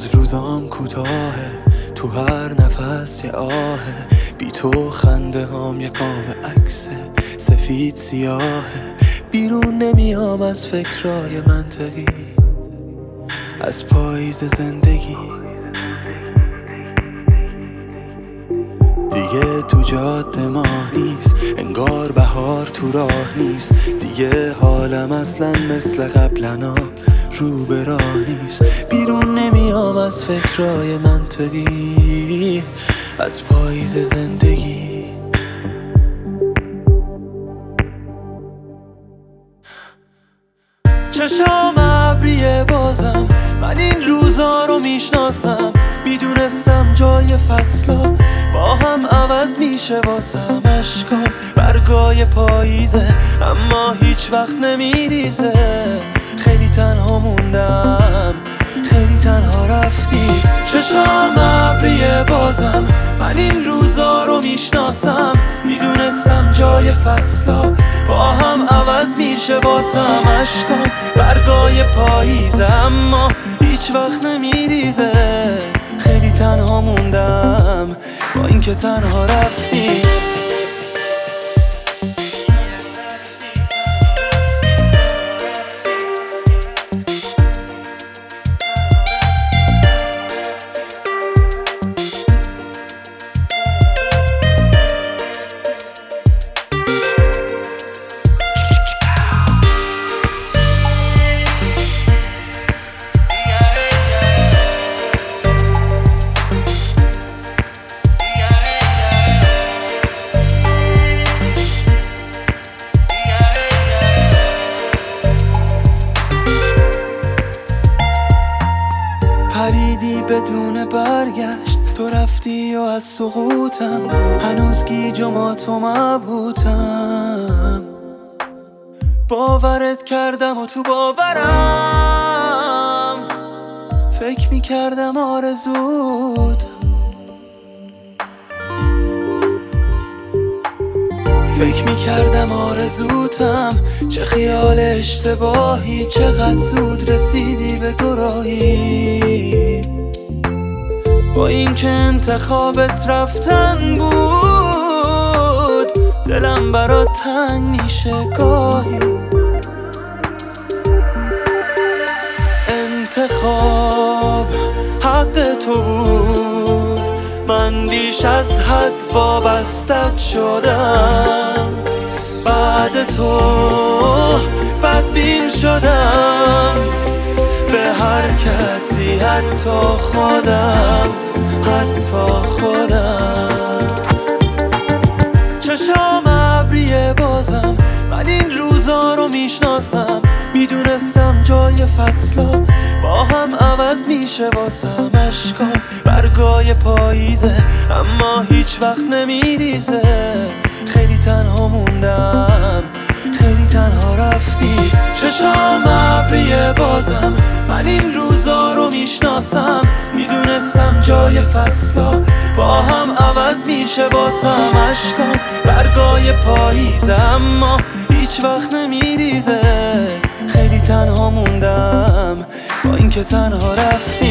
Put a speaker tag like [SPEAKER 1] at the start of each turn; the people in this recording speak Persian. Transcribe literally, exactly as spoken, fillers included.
[SPEAKER 1] هنوز روزام کوتاهه، تو هر نفس یه آهه، بی تو خنده هام یه قاب عکس سفید سیاهه. بیرون نمیام از فکرای منطقی، از پاییز زندگی. دیگه تو جاده ماه نیست، انگار بهار تو راه نیست. دیگه حالم اصلا مثل قبلنا رو به راه نیست. بیرون نمیام از فکرای منطقی، از پاییز زندگی. چشام ابریه بازم، من این روزا رو میشناسم. میدونستم جای فصلا با هم عوض میشه واسم. اشکام برگای پاییزه اما هیچ وقت نمیریزه. خیلی تنها موندم، خیلی تنها رفتی. چشام ابریه بازم، من این روزا رو میشناسم. میدونستم جای فصلا با هم عوض میشه واسم. اشکام برگای پاییزه اما هیچ وقت نمیریزه. خیلی تنها موندم با اینکه تنها رفتی. پریدی بدون برگشت، تو رفتی و از سقوطم هنوز گیج و ماتو مبهوتم. باورت کردم و تو باورم فکر میکردم آرزوت. فکر میکردم آرزوتم، چه خیال اشتباهی. چقدر زود رسیدی به دوراهی. با اینکه انتخابت رفتن بود، دلم برات تنگ میشه گاهی. انتخاب حق تو بود، من بیش از حد وابستت شدم. بعد تو بدبین شدم به هر کسی، حتی خودم، حتی خودم. چشام ابریه بازم، من این روزا رو میشناسم. میدونستم جای فصلا با هم عوض میشه واسم. اشکام برگای پاییزه اما هیچ وقت نمیریزه. خیلی تنها موندم، خیلی تنها رفتی. چشام ابریه بازم، من این روزا رو میشناسم. میدونستم جای فصلا با هم عوض میشه واسم. اشکام برگای پاییزه اما هیچ وقت نمیریزه. خیلی تنها موندم با اینکه تنها رفتی.